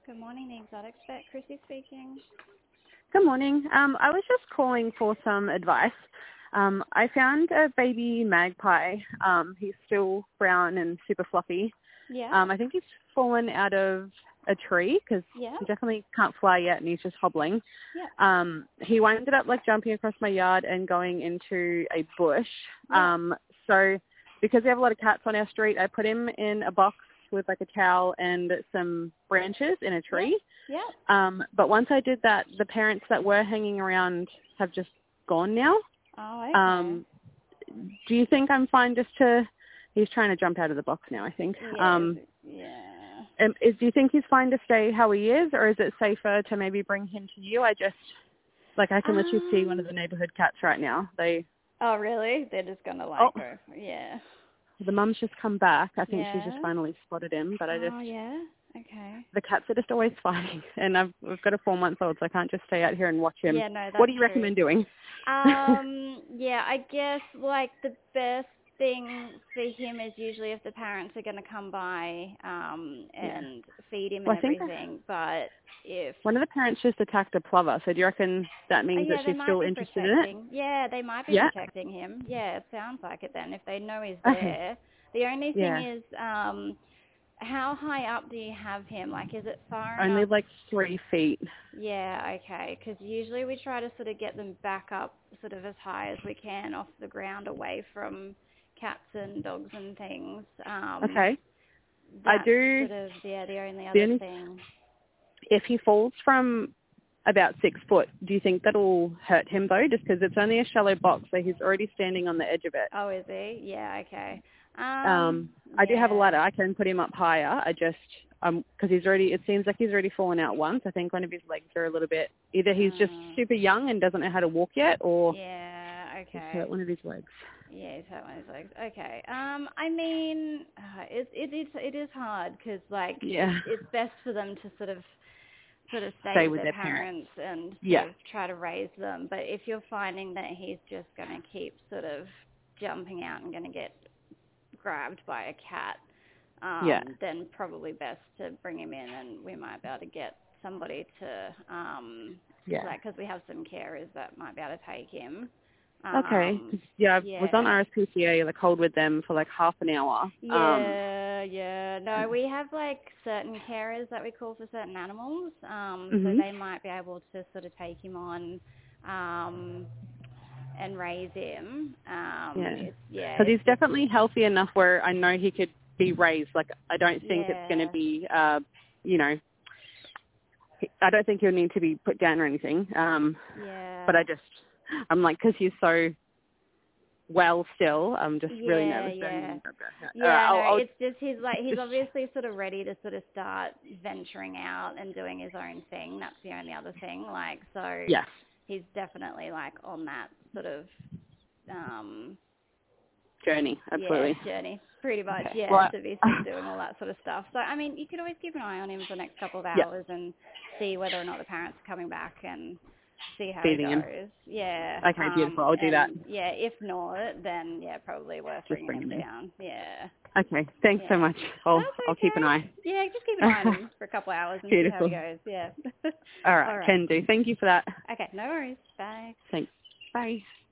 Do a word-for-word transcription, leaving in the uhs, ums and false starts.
Good morning, the exotic vet. Chrissy speaking. Good morning. Um, I was just calling for some advice. Um, I found a baby magpie. Um, he's still brown and super fluffy. Yeah. Um, I think he's fallen out of a tree because Yeah. he definitely can't fly yet and he's just hobbling. Yeah. Um, he ended up like jumping across my yard and going into a bush. Yeah. Um, so because we have a lot of cats on our street, I put him in a box with like a towel and some branches in a tree. Yeah. Um, but once I did that, the parents that were hanging around have just gone now. Oh, okay. Um, do you think I'm fine just to, he's trying to jump out of the box now, I think. Yeah. Um, yeah. um, is, do you think he's fine to stay how he is, or is it safer to maybe bring him to you? I just, like I can Um, literally see one of the neighborhood cats right now. They. Oh, really? They're just going to like Oh, go. Yeah. the mum's just come back. I think she's Yeah. just finally spotted him, but I just. Oh, yeah. Okay. The cats are just always fighting, and I've, I've got a four-month-old, so I can't just stay out here and watch him. Yeah, no, that's What do you true. recommend doing? Um, yeah, I guess like the best thing for him is usually if the parents are going to come by um, and Yeah. feed him Well, and I think everything. But if one of the parents just attacked a plover, so do you reckon that oh, means that yeah, they she's might still be interested in it? protecting. Yeah, they might be Yeah. protecting him. Yeah, it sounds like it then. If they know he's Okay. there. The only thing Yeah. is, um, how high up do you have him? Like, is it far Only enough? like three feet. Yeah, okay. Because usually we try to sort of get them back up sort of as high as we can off the ground away from cats and dogs and things. Um, Okay. I that's do. sort of, yeah, the only The other only, thing. if he falls from about six foot, do you think that'll hurt him though? Just because it's only a shallow box, so he's already standing on the edge of it. Oh, is he? Yeah, okay. Um, Um, I do have a yeah. ladder. I can put him up higher. I just, um, because he's already, it seems like he's already fallen out once. I think one of his legs are a little bit, either he's just Uh, super young and doesn't know how to walk yet, or yeah, he's okay. hurt one of his legs. Yeah, he's hurt one of his legs. Okay. Um, I mean, uh, it it is it is hard because like Yeah. it's best for them to sort of sort of stay Stay with with their their parents. parents and sort Yeah. of try to raise them. But if you're finding that he's just going to keep sort of jumping out and going to get grabbed by a cat, um, Yeah. then probably best to bring him in, and we might be able to get somebody to um, Yeah. like because we have some carers that might be able to take him. Okay. Um, Yeah, I yeah. was on R S P C A, like, hold with them for, like, half an hour. Um, Yeah, yeah. No, we have like certain carers that we call for certain animals. Um, so mhm. they might be able to sort of take him on um, and raise him. Um, Yeah. it's yeah, Because it's he's just definitely healthy enough where I know he could be raised. Like, I don't think it's going to yeah, be, uh, you know, I don't think he'll need to be put down or anything. Um, yeah. but I just, I'm like, because he's so well still, I'm just really Yeah, nervous. yeah. And, all Yeah, right, I'll, no, I'll it's just he's like he's just, obviously sort of ready to sort of start venturing out and doing his own thing. That's the only other thing. Like so yes. he's definitely like on that sort of um Journey, absolutely. yeah, journey. Pretty much, Okay. yeah, Well, to be sort of doing all that sort of stuff. So I mean you could always keep an eye on him for the next couple of yeah, hours and see whether or not the parents are coming back and see how he feeding him. goes. Yeah. Okay, beautiful. Um I'll do that. and yeah, if not, then yeah, probably worth Just bringing bring him him in. down. Yeah. Okay, thanks so Yeah. much. I'll, That's I'll keep an okay. eye. Yeah, just keep an eye on him for a couple of hours and see how he Beautiful. goes. Yeah. All right, All right. can do. Thank you for that. Okay, no worries. Bye. Thanks. Bye.